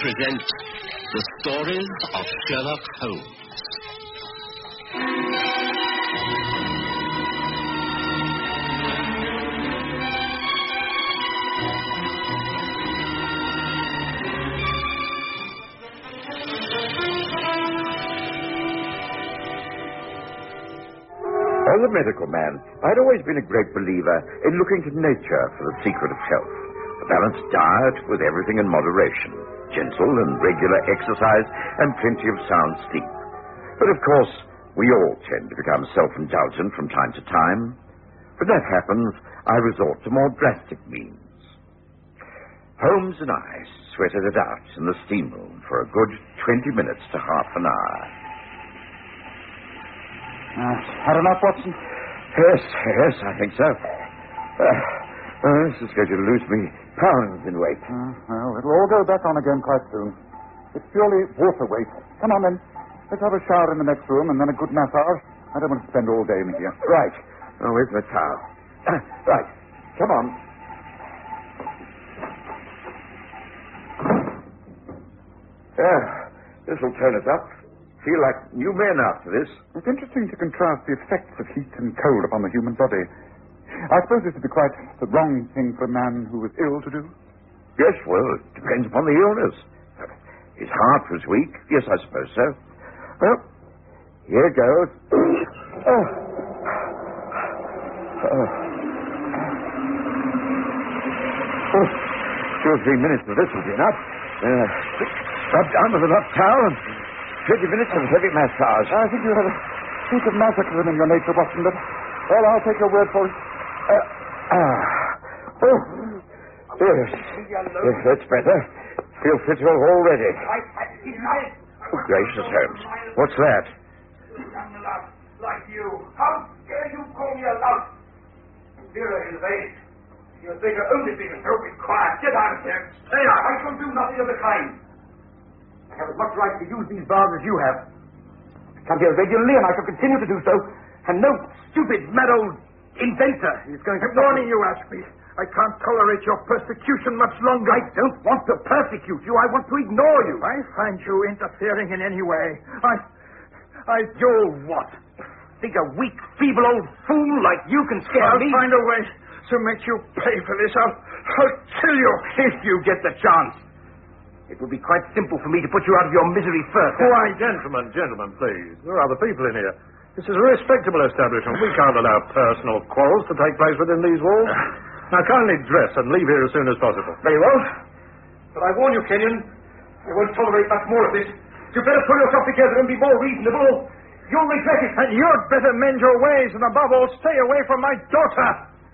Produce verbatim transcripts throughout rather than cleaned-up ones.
present the stories of Sherlock Holmes. As a medical man, I'd always been a great believer in looking to nature for the secret of health. A balanced diet with everything in moderation, gentle and regular exercise, and plenty of sound sleep. But of course, we all tend to become self-indulgent from time to time. When that happens, I resort to more drastic means. Holmes and I sweated it out in the steam room for a good twenty minutes to half an hour. Uh, had enough, Watson? Yes, yes, I think so. Uh, uh, this is going to lose me pounds in weight. Uh, well, it'll all go back on again quite soon. It's purely water weight. Come on, then. Let's have a shower in the next room and then a good massage. I don't want to spend all day in here. Right. Oh, where's my towel? Uh, right. Come on. Yeah, this'll turn us up. Feel like new men after this. It's interesting to contrast the effects of heat and cold upon the human body. I suppose this would be quite the wrong thing for a man who was ill to do. Yes, well, it depends upon the illness. His heart was weak. Yes, I suppose so. Well, here goes. Oh. Oh. Oh. Two or three minutes of this will be enough. Uh, rub down with a rough towel and twenty minutes of heavy massage. I think you have a piece of masochism in your nature, Watson, but, well, I'll take your word for it. Uh, ah. Oh. Yes. Yes, that's better. Feel fitter already. Oh, gracious Holmes. What's that? I'm a lout like you. How dare you call me a lout? Vera is vain. You think I'll only be so be quiet. Get out of here. Stay out. I shall do nothing of the kind. I have as much right to use these bars as you have. I come here regularly, and I shall continue to do so. And no stupid, mad old inventor is going to... I'm warning you, Ashby. I can't tolerate your persecution much longer. I don't want to persecute you. I want to ignore you. I find you interfering in any way. I... I... You what? Think a weak, feeble old fool like you can scare I'll me? I'll find a way to make you pay for this. I'll... I'll kill you. If you get the chance. It would be quite simple for me to put you out of your misery first. Why, gentlemen, gentlemen, please. There are other people in here. This is a respectable establishment. We can't allow personal quarrels to take place within these walls. Now, kindly dress and leave here as soon as possible. Very well. But I warn you, Kenyon, I won't tolerate much more of this. You'd better pull yourself together and be more reasonable. You'll regret it. And you'd better mend your ways, and above all, stay away from my daughter.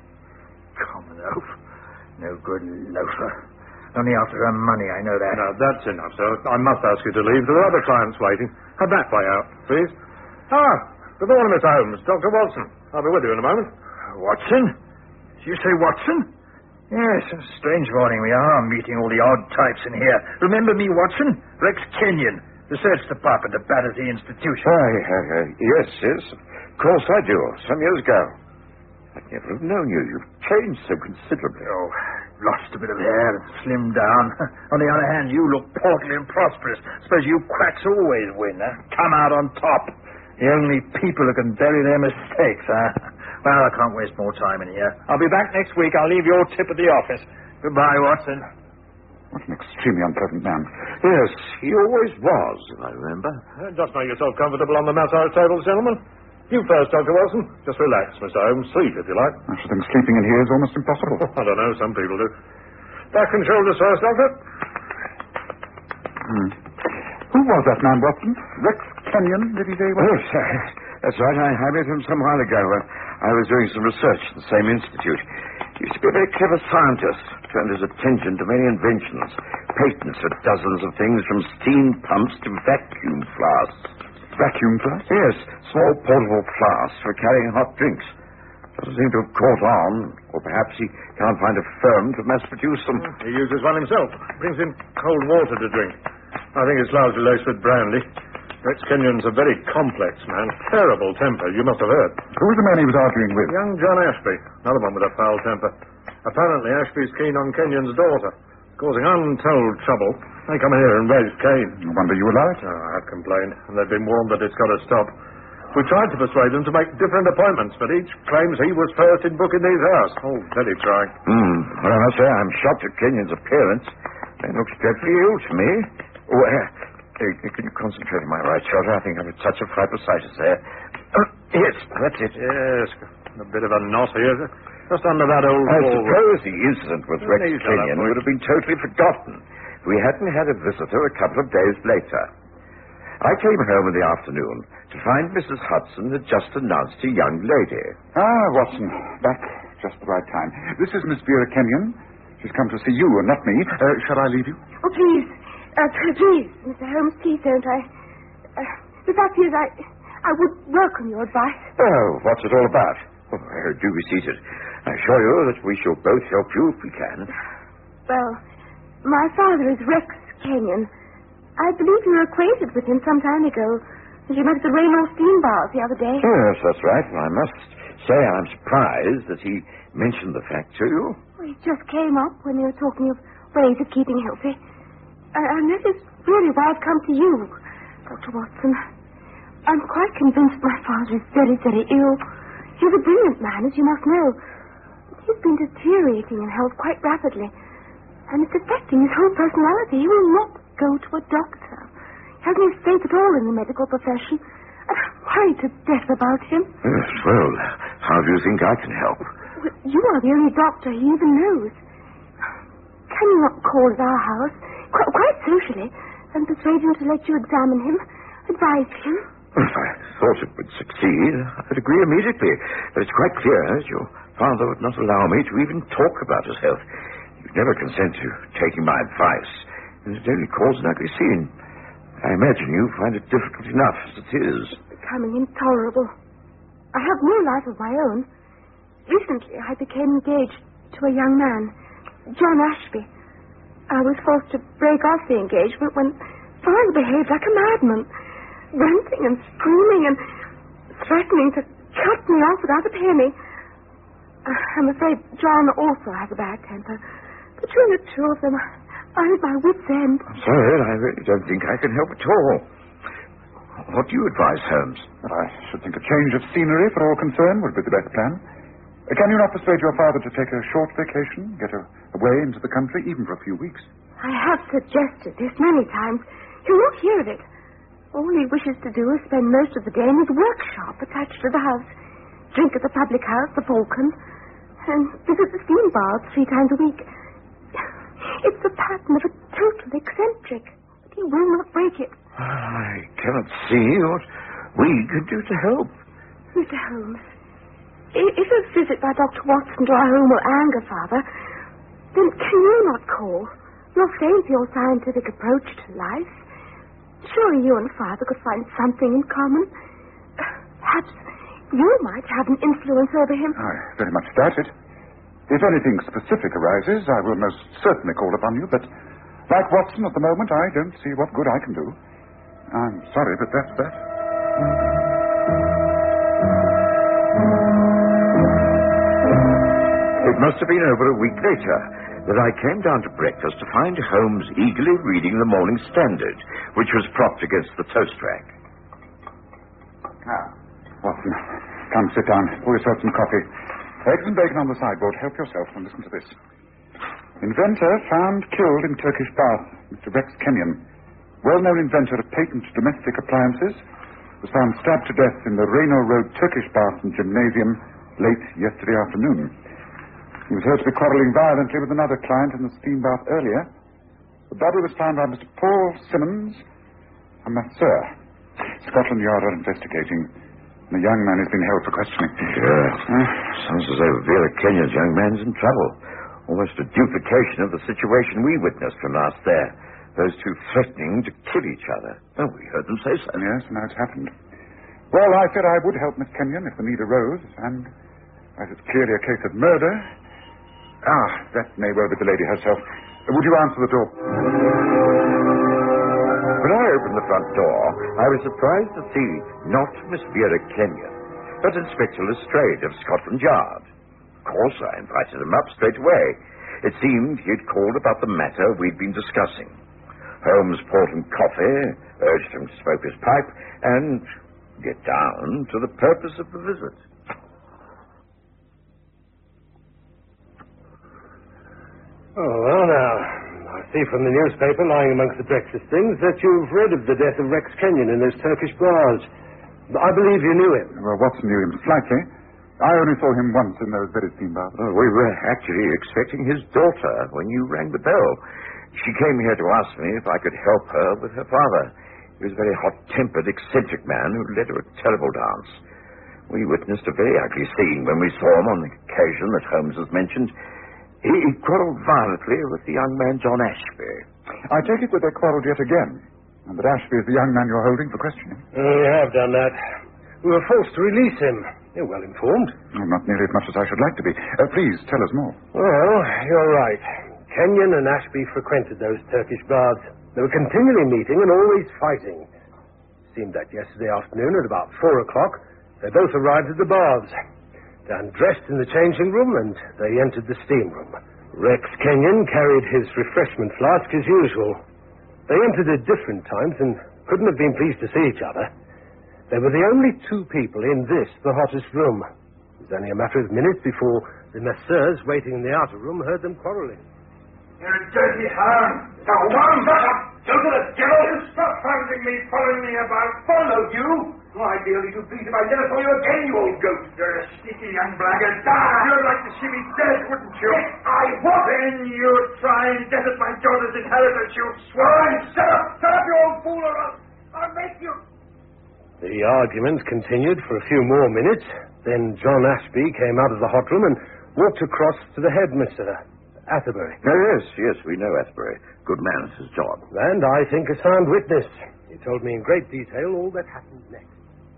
Common oaf. No good loafer. Only after her money, I know that. Now, that's enough, sir. I must ask you to leave. There are other clients waiting. Have that way out, please. Ah, good morning, Miss Holmes. Doctor Watson. I'll be with you in a moment. Watson? Did you say Watson? Yes, a strange morning we are, meeting all the odd types in here. Remember me, Watson? Rex Kenyon, research department at Battersea Institution. Why, uh, uh, yes, yes. Of course I do. Some years ago. I'd never have known you. You've changed so considerably. Oh, lost a bit of hair and slimmed down. On the other hand, you look portly and prosperous. Suppose you quacks always win, huh? Come out on top. The only people who can bury their mistakes, huh? Well, I can't waste more time in here. I'll be back next week. I'll leave your tip at the office. Goodbye, Watson. What an extremely unpleasant man. Yes, he always was, if I remember. Uh, just make yourself comfortable on the massage table, gentlemen. You first, Doctor Watson. Just relax, Mister Holmes. Sleep, if you like. I should think sleeping in here is almost impossible. I don't know. Some people do. Back and shoulders first, Doctor. Hmm. Who was that man, Watson? Rex Kenyon, did he say? Yes, uh, that's right. I, I met him some while ago. Uh, I was doing some research at the same institute. He used to be a very clever scientist. Turned his attention to many inventions. Patents for dozens of things, from steam pumps to vacuum flasks. Vacuum flasks? Yes, small portable flasks for carrying hot drinks. Doesn't seem to have caught on, or perhaps he can't find a firm to mass produce them. He uses one himself. Brings in cold water to drink. I think it's largely laced with brandy. Rex Kenyon's a very complex man. Terrible temper, you must have heard. Who was the man he was arguing with? Young John Ashby. Another one with a foul temper. Apparently, Ashby's keen on Kenyon's daughter. causing untold trouble. They come here and raise Cain. No wonder you allow it. Oh, I've complained, and they've been warned that it's got to stop. We tried to persuade them to make different appointments, but each claims he was first in booking these hours. Oh, very trying. Hmm. Well, I must say I'm shocked at Kenyon's appearance. He looks dreadfully ill to me. Oh, uh, uh, can you concentrate on my right shoulder? I think I've had touch of hypersitis there. Uh, yes, that's it. Yes, a bit of a knot here. Just under that old I wall. suppose the incident with Rex Knees on that Kenyon point. would have been totally forgotten if we hadn't had a visitor a couple of days later. I came home in the afternoon to find Missus Hudson had just announced a young lady. Ah, Watson, back just the right time. This is Miss Vera Kenyon. She's come to see you and not me. Uh, shall I leave you? Oh, please. Uh, please, Mister Holmes, please don't. I... Uh, the fact is, I... I would welcome your advice. Oh, what's it all about? Oh, do be seated. I assure you that we shall both help you if we can. Well, my father is Rex Kenyon. I believe you were acquainted with him some time ago. You met at the Raynor Steam Bars the other day. Yes, that's right. I must say I'm surprised that he mentioned the fact to you. Well, it just came up when you were talking of ways of keeping healthy. Uh, and this is really why I've come to you, Doctor Watson. I'm quite convinced my father is very, very ill. He's a brilliant man, as you must know. He's been deteriorating in health quite rapidly. And it's affecting his whole personality. He will not go to a doctor. He hasn't any faith at all in the medical profession. I'm worried to death about him. Yes, well, how do you think I can help? Well, you are the only doctor he even knows. Can you not call at our house, quite, quite socially, and persuade him to let you examine him, advise him? If I thought it would succeed, I'd agree immediately. But it's quite clear that your father would not allow me to even talk about his health. He'd never consent to taking my advice. And it only cause an ugly scene. I imagine you find it difficult enough as it is. Becoming intolerable. I have no life of my own. Recently, I became engaged to a young man, John Ashby. I was forced to break off the engagement when father behaved like a madman, ranting and screaming and threatening to cut me off without a penny. Uh, I'm afraid John also has a bad temper. Between the two of them, I'm at my wit's end. I'm sorry, I really don't think I can help at all. What do you advise, Holmes? I should think a change of scenery for all concerned would be the best plan. Uh, Can you not persuade your father to take a short vacation, get a, away into the country, even for a few weeks? I have suggested this many times. He'll not hear of it. All he wishes to do is spend most of the day in his workshop attached to the house, drink at the public house, the Falcon, and visit the steam bars three times a week. It's the pattern of a total eccentric, but he will not break it. I cannot see what we can do to help. Mister Holmes, i- if a visit by Doctor Watson to our home will anger Father, then can you not call? You're famed for your scientific approach to life. Surely you and Father could find something in common. Perhaps you might have an influence over him. I very much doubt it. If anything specific arises, I will most certainly call upon you, but like Watson at the moment, I don't see what good I can do. I'm sorry, but that's that. It must have been over a week later that I came down to breakfast to find Holmes eagerly reading the Morning Standard, which was propped against the toast rack. Ah, Watson, come sit down. Pour yourself some coffee. Eggs and bacon on the sideboard. Help yourself and listen to this. Inventor found killed in Turkish bath. Mister Rex Kenyon, well-known inventor of patent domestic appliances, was found stabbed to death in the Raynor Road Turkish bath and gymnasium late yesterday afternoon. He was heard to be quarrelling violently with another client in the steam bath earlier. The body was found by Mister Paul Simmons, a masseur. Scotland Yard are investigating. The young man has been held for questioning. Yes. Uh, Sounds as though Vera Kenyon's young man's in trouble. Almost a duplication of the situation we witnessed from last there. Those two threatening to kill each other. Oh, we heard them say so. yes, now it's happened. Well, I said I would help Miss Kenyon if the need arose, and as it's clearly a case of murder... Ah, that may well be the lady herself. Would you answer the door? When I opened the front door, I was surprised to see not Miss Vera Kenyon, but Inspector Lestrade of Scotland Yard. Of course, I invited him up straight away. It seemed he had called about the matter we'd been discussing. Holmes poured him coffee, urged him to smoke his pipe, and get down to the purpose of the visit. Oh, well, now, I see from the newspaper lying amongst the breakfast things that you've read of the death of Rex Kenyon in those Turkish bars. I believe you knew him. Well, Watson knew him slightly. I only saw him once in those very steam bars. Oh, we were actually expecting his daughter when you rang the bell. She came here to ask me if I could help her with her father. He was a very hot-tempered, eccentric man who led her a terrible dance. We witnessed a very ugly scene when we saw him on the occasion that Holmes has mentioned. He quarrelled violently with the young man, John Ashby. I take it that they quarrelled yet again, and that Ashby is the young man you're holding for questioning. Oh, we have done that. We were forced to release him. You're well informed. Oh, not nearly as much as I should like to be. Uh, please, tell us more. Well, you're right. Kenyon and Ashby frequented those Turkish bars. They were continually meeting and always fighting. It seemed that yesterday afternoon at about four o'clock, they both arrived at the baths. They undressed in the changing room and they entered the steam room. Rex Kenyon carried his refreshment flask as usual. They entered at different times and couldn't have been pleased to see each other. They were the only two people in this, the hottest room. It was only a matter of minutes before the masseurs waiting in the outer room heard them quarrelling. You're a dirty hound. Now, one shut up. Go to the devil. You stop hounding me, following me about. Follow you? Oh, I'd be only too pleased if I never saw you again, you old goat. You're a sneaky young blackguard. Die. You'd like to see me dead, wouldn't you? Yes, I would. Then you'd try and desert my daughter's inheritance, you swine. Shut up. Shut up, you old fool, or else I'll make you... The argument continued for a few more minutes. Then John Ashby came out of the hot room and walked across to the headmaster, Atterbury. Oh, yes, yes, we know Atterbury. Good man, it's his job. And I think a sound witness. He told me in great detail all that happened next.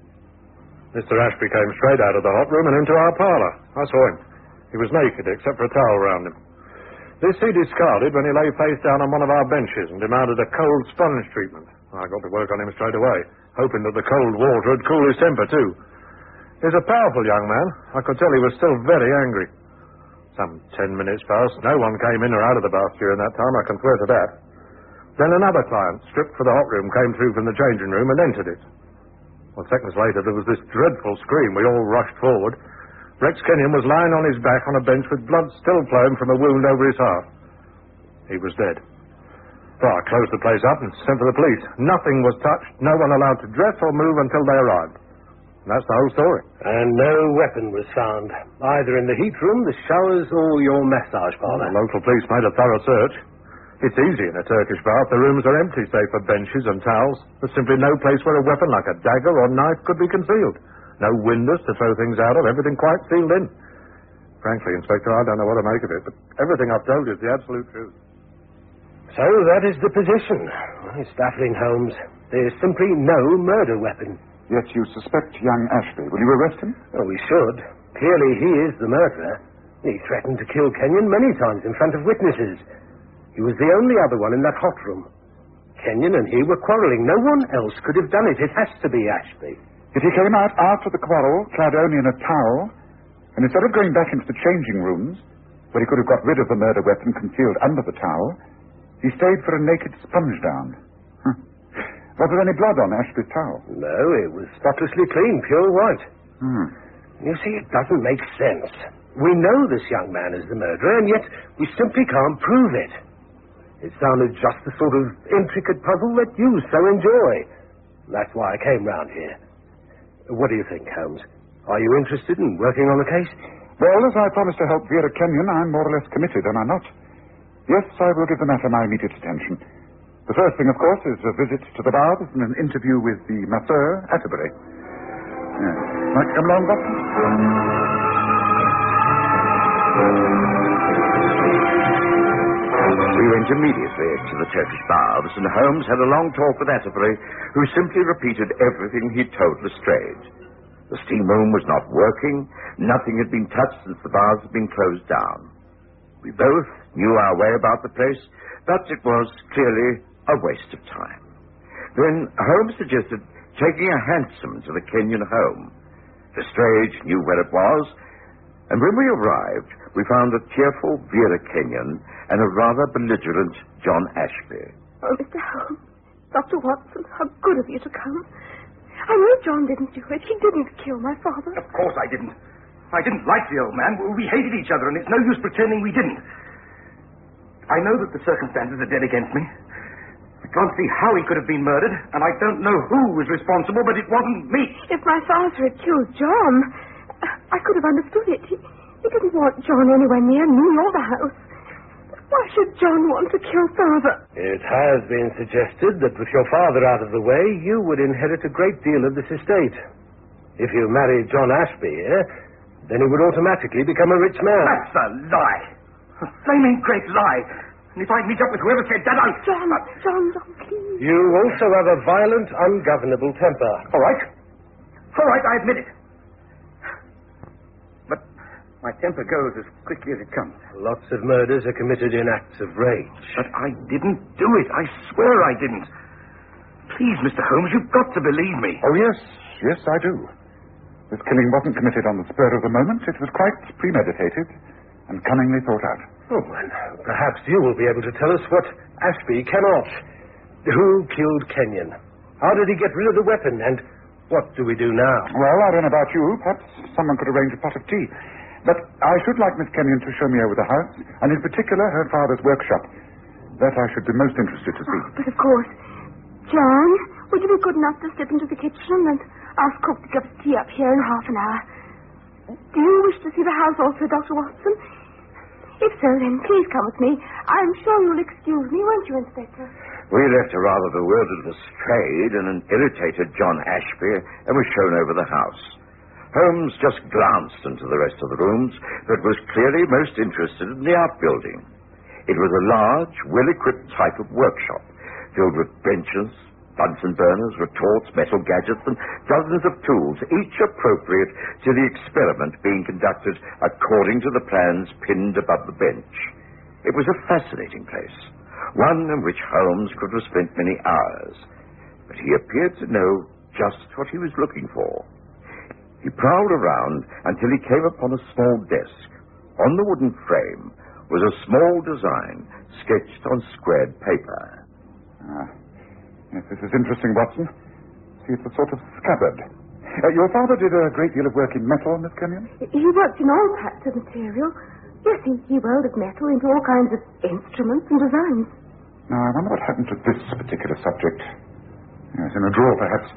Mister Ashby came straight out of the hot room and into our parlour. I saw him. He was naked, except for a towel round him. This he discarded when he lay face down on one of our benches and demanded a cold sponge treatment. I got to work on him straight away, hoping that the cold water would cool his temper, too. He's a powerful young man. I could tell he was still very angry. Some ten minutes passed. No one came in or out of the bath during that time, I can swear to that. Then another client, stripped for the hot room, came through from the changing room and entered it. Well, seconds later, there was this dreadful scream. We all rushed forward. Rex Kenyon was lying on his back on a bench with blood still flowing from a wound over his heart. He was dead. Well, I closed the place up and sent for the police. Nothing was touched, no one allowed to dress or move until they arrived. And that's the whole story. And no weapon was found, either in the heat room, the showers, or your massage parlour. The local police made a thorough search. It's easy in a Turkish bath. The rooms are empty, save for benches and towels. There's simply no place where a weapon like a dagger or knife could be concealed. No windows to throw things out of, everything quite sealed in. Frankly, Inspector, I don't know what to make of it, but everything I've told you is the absolute truth. So that is the position. Well, it's baffling, Holmes. There's simply no murder weapon. Yet you suspect young Ashby. Will you arrest him? Oh, we should. Clearly he is the murderer. He threatened to kill Kenyon many times in front of witnesses. He was the only other one in that hot room. Kenyon and he were quarrelling. No one else could have done it. It has to be Ashby. Yet he came out after the quarrel, clad only in a towel, and instead of going back into the changing rooms, where he could have got rid of the murder weapon concealed under the towel, he stayed for a naked sponge down. Huh. Was there any blood on Ashby's towel? No, it was spotlessly clean, pure white. Hmm. You see, it doesn't make sense. We know this young man is the murderer, and yet we simply can't prove it. It sounded just the sort of intricate puzzle that you so enjoy. That's why I came round here. What do you think, Holmes? Are you interested in working on the case? Well, as I promised to help Vera Kenyon, I'm more or less committed, am I not? Yes, I will give the matter my immediate attention. The first thing, of course, is a visit to the baths and an interview with the masseur, Atterbury. Yes. Might you come along, Watson? We went immediately to the Turkish baths, and Holmes had a long talk with Atterbury, who simply repeated everything he'd told Lestrade. The steam room was not working. Nothing had been touched since the baths had been closed down. We both knew our way about the place, but it was clearly a waste of time. Then Holmes suggested taking a hansom to the Kenyon home. Lestrade knew where it was, And when we arrived, we found a cheerful Vera Kenyon and a rather belligerent John Ashby. Oh, Mister Holmes, Doctor Watson, how good of you to come. I know John didn't do it. He didn't kill my father. Of course I didn't. I didn't like the old man. We hated each other, and it's no use pretending we didn't. I know that the circumstances are dead against me. I can't see how he could have been murdered, and I don't know who was responsible, but it wasn't me. If my father had killed John, I could have understood it. He, he didn't want John anywhere near me or the house. Why should John want to kill father? It has been suggested that with your father out of the way, you would inherit a great deal of this estate. If you married John Ashby, eh, then he would automatically become a rich man. That's a lie. A flaming great lie. And if I meet up with whoever said that, I'll... John, John, John, please. You also have a violent, ungovernable temper. All right. All right, I admit it. But my temper goes as quickly as it comes. Lots of murders are committed in acts of rage. But I didn't do it. I swear I didn't. Please, Mister Holmes, you've got to believe me. Oh, yes. Yes, I do. This killing wasn't committed on the spur of the moment. It was quite premeditated and cunningly thought out. Oh, and perhaps you will be able to tell us what Ashby cannot. Who killed Kenyon? How did he get rid of the weapon? And what do we do now? Well, I don't know about you. Perhaps someone could arrange a pot of tea. But I should like Miss Kenyon to show me over the house, and in particular her father's workshop. That I should be most interested to see. Oh, but of course. John, would you be good enough to slip into the kitchen and ask cook to get tea up here in half an hour? Do you wish to see the house also, Doctor Watson? If so, then please come with me. I'm sure you'll excuse me, won't you, Inspector? We left a rather bewildered Lestrade and an irritated John Ashby and were shown over the house. Holmes just glanced into the rest of the rooms, but was clearly most interested in the outbuilding. It was a large, well-equipped type of workshop, filled with benches, Bunsen burners, retorts, metal gadgets, and dozens of tools, each appropriate to the experiment being conducted according to the plans pinned above the bench. It was a fascinating place, one in which Holmes could have spent many hours, but he appeared to know just what he was looking for. He prowled around until he came upon a small desk. On the wooden frame was a small design sketched on squared paper. Ah. Yes, this is interesting, Watson. See, it's a sort of scabbard. Uh, your father did a great deal of work in metal, Miss Kenyon? He worked in all types of material. Yes, he, he welded metal into all kinds of instruments and designs. Now, I wonder what happened to this particular subject. Yes, in a drawer, perhaps.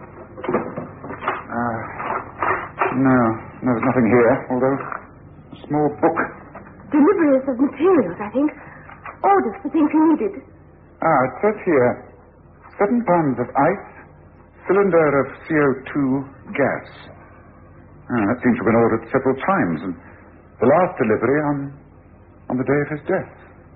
Uh, no, no, there's nothing here, although a small book. Deliveries of materials, I think. Orders for things he needed. Ah, it says here, seven pounds of ice, cylinder of C O two gas. Ah, that seems to have been ordered several times, and the last delivery on on the day of his death.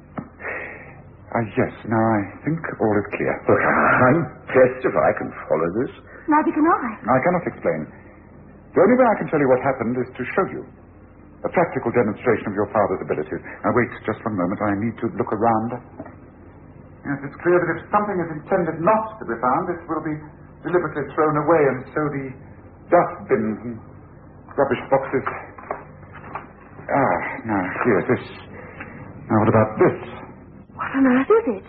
Ah, yes, now I think all is clear. Look, I'm blessed if I can follow this. Neither can I. I cannot explain. The only way I can tell you what happened is to show you. A practical demonstration of your father's abilities. Now, wait just one moment. I need to look around. Yes, it's clear that if something is intended not to be found, it will be deliberately thrown away, and so the dustbins and rubbish boxes. Ah, now, here, this. Now, what about this? What on earth is it?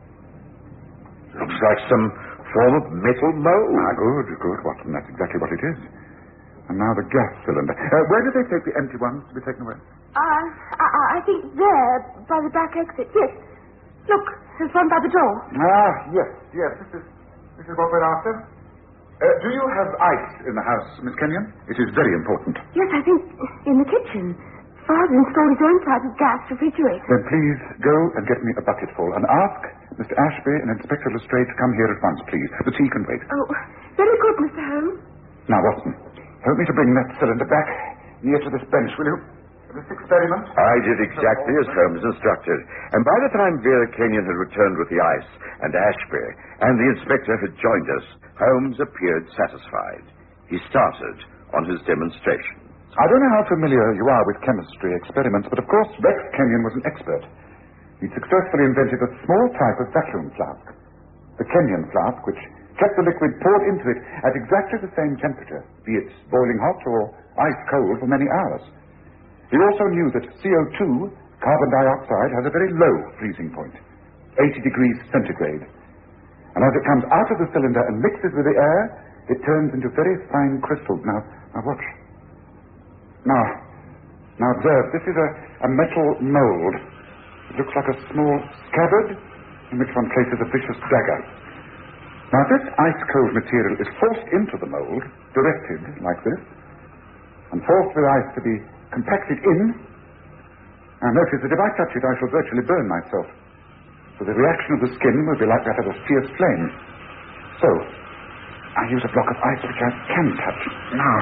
Looks like some form of metal mold. Ah, good, good, Watson. That's exactly what it is. And now the gas cylinder. Uh, where did they take the empty ones to be taken away? Uh, I, I think there, by the back exit. Yes. Look, there's one by the door. Ah, yes, yes. This is this is what we're after. Uh, do you have ice in the house, Miss Kenyon? It is very important. Yes, I think in the kitchen. Father installed his own type of gas refrigerator. Then please go and get me a bucketful and ask Mister Ashby and Inspector Lestrade to come here at once, please. The tea can wait. Oh, very good, Mister Holmes. Now, Watson, help me to bring that cylinder back near to this bench, will you? This experiment. I did exactly as Holmes instructed, and by the time Vera Kenyon had returned with the ice and Ashby, and the inspector had joined us, Holmes appeared satisfied. He started on his demonstration. I don't know how familiar you are with chemistry experiments, but of course Rex Kenyon was an expert. He successfully invented a small type of vacuum flask, the Kenyon flask, which kept the liquid poured into it at exactly the same temperature, be it boiling hot or ice cold, for many hours. He also knew that C O two, carbon dioxide, has a very low freezing point, eighty degrees centigrade. And as it comes out of the cylinder and mixes with the air, it turns into very fine crystals. Now, now watch. Now, now observe, this is a, a metal mold. It looks like a small scabbard in which one places a vicious dagger. Now, this ice-cold material is forced into the mold, directed like this, and forced with ice to be compacted in. Now, notice that if I touch it, I shall virtually burn myself. So the reaction of the skin will be like that of a fierce flame. So, I use a block of ice which I can touch. Now,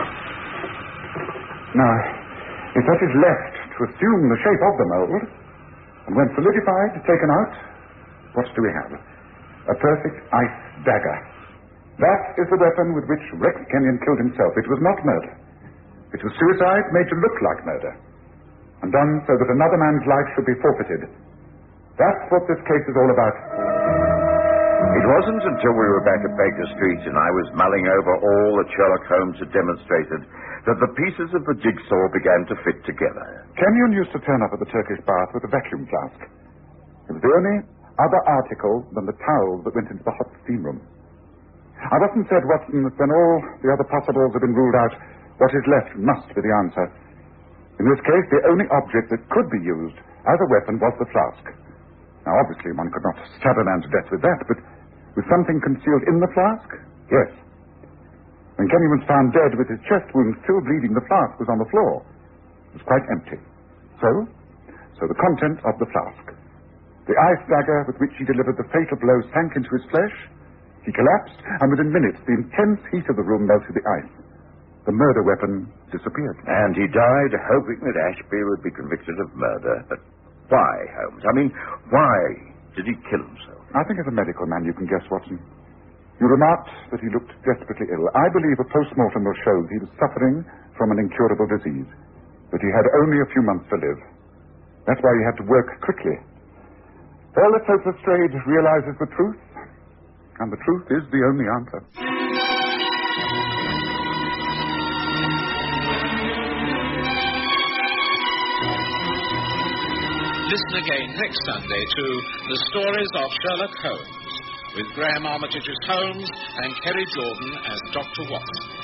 now, if that is left to assume the shape of the mold, and when solidified, taken out, what do we have? A perfect ice dagger. That is the weapon with which Rex Kenyon killed himself. It was not murder. It was suicide made to look like murder, and done so that another man's life should be forfeited. That's what this case is all about. It wasn't until we were back at Baker Street and I was mulling over all that Sherlock Holmes had demonstrated that the pieces of the jigsaw began to fit together. Kenyon used to turn up at the Turkish bath with a vacuum flask. It was the only other article than the towel that went into the hot steam room. I've often said, Watson, that when all the other possibles have been ruled out, what is left must be the answer. In this case, the only object that could be used as a weapon was the flask. Now, obviously, one could not stab a man to death with that, but with something concealed in the flask? Yes. When Kenyon was found dead with his chest wound still bleeding, the flask was on the floor. It was quite empty. So, so the contents of the flask. The ice dagger with which he delivered the fatal blow sank into his flesh. He collapsed, and within minutes, the intense heat of the room melted the ice. The murder weapon disappeared. And he died hoping that Ashby would be convicted of murder. But why, Holmes? I mean, why did he kill himself? I think as a medical man you can guess, Watson. You remarked that he looked desperately ill. I believe a post-mortem will show that he was suffering from an incurable disease, that he had only a few months to live. That's why he had to work quickly. Well, let's hope Lestrade realizes the truth, and the truth is the only answer. Listen again next Sunday to The Stories of Sherlock Holmes, with Graham Armitage as Holmes and Kerry Jordan as Doctor Watson.